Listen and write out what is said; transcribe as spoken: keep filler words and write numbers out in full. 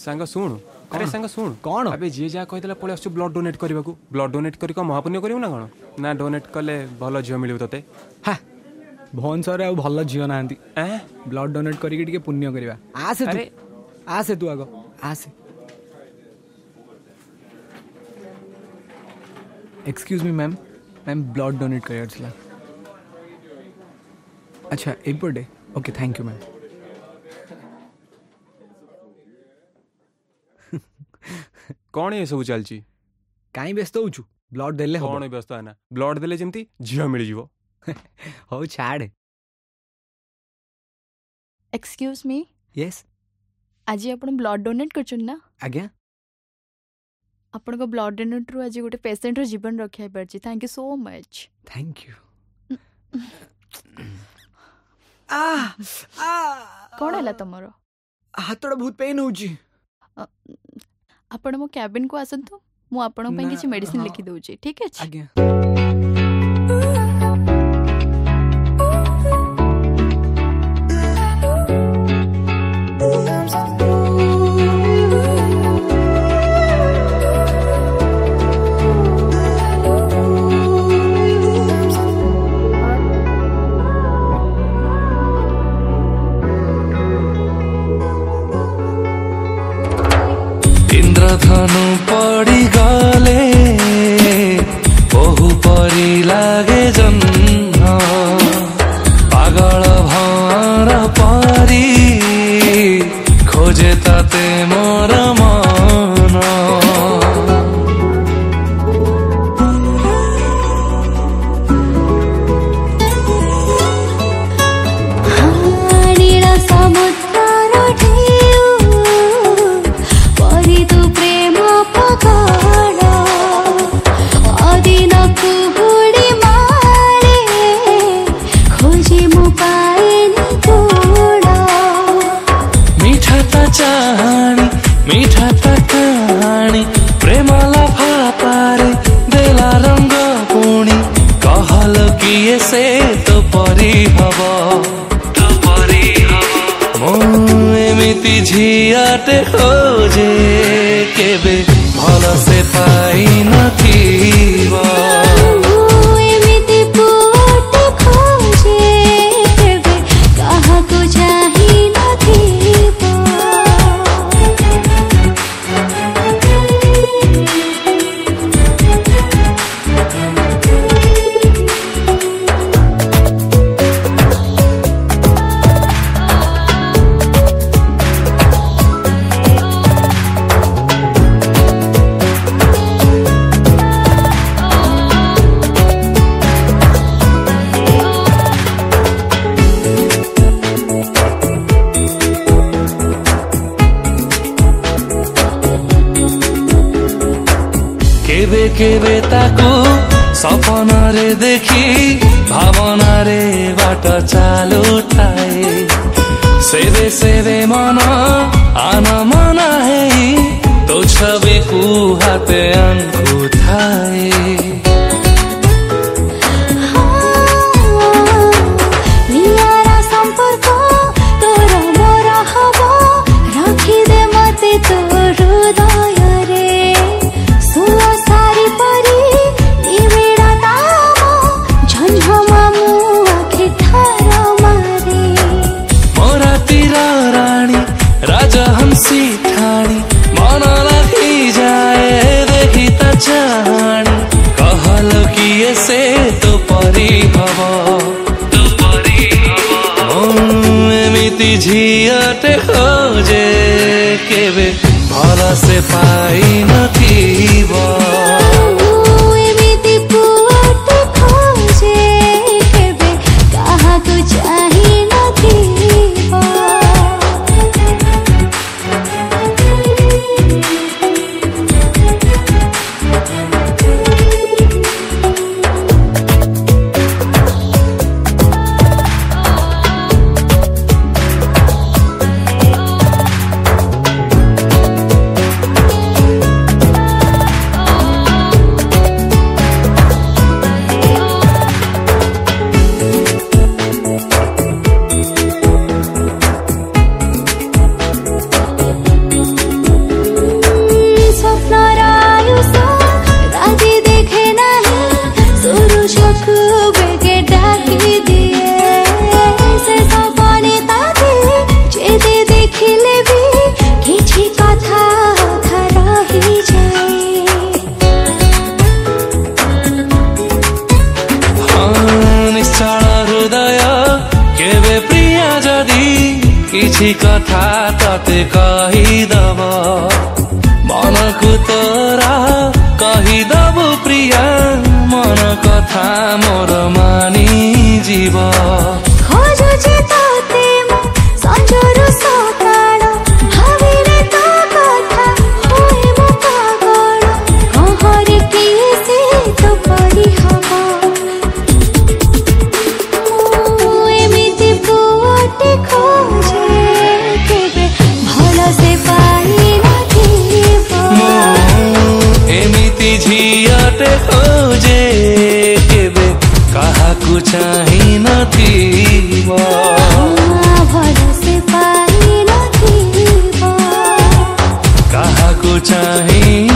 सांग शुणु अरे सांग शुणु कौन अबे जी जहाँ कही पलि आसु ब्लड डोनेट करने को ब्लड डोनेट कर महापुण्य करू ना कौन ना डोनेट कले भल झील मिलू तोते हा भुवनेश्वर आ भल झील ना ब्लड डोनेट करके पुण्य करवा आसे अरे आसे तू आग आसे excuse me ma'am ma'am blood donate कर अच्छा एपटे ओके थैंक यू मैम कौन ये सब चलची कहीं व्यस्त हो ब्लड देले कौन व्यस्त है ना ब्लड देले जमती झील मिल जीवो हो छाड़ एक्सक्यूज मी यस आज आपण ब्लड डोनेट करछन ना आज्ञा आपण को ब्लड डोनेट रु आज गोटे पेशेंट रो जीवन रक्षा परछि thank you so much thank you आ आ कोन हला तमरो हाथड़ा बहुत पेन होउची आपण मो कैबिन को आसंतु मु आपण पई किछि मेडिसिन लिखि दउची ठीक अछि आज्ञा इंद्रधनु पड़ी गले बहु परी लागे जन्म पागल भर परी खोजे ताते मोर मन चाहानी मीठा कहानी प्रेमला भापारे देला रंग पुणी कहल किए से तो परी हब तो परी हब मो एमिति झियाटे खोजे केबे भल से पाई नथिबा केबे केबे ताकू सपना रे देखी भावना रे बाट चालू थाए सेवे सेवे मन आन मना है तो छवि को हाथे अंकु थाए ठाणी मन रखी जाए देखी चाणी कहल किए से तो परी हब तो परी हब एमिति झियाटे खोजे केबे भल से पाई नथिबा किछि कथा तते कहिदब मन को तोरा कहिदबु प्रिया मन कथा मोर मानी जीव खोजुछि तोते मु संजोरु सकाळ भाविले तो कथा होए मु पागल कहरे किए से तो परी हबो मु एमिति पुअटे खोजे केबे भलो से पाई नथिबो एमिति झियाटे खोजे केबे काहाकु चाहि नथिबो भलो से पाई नथिबो काहाकु चाहि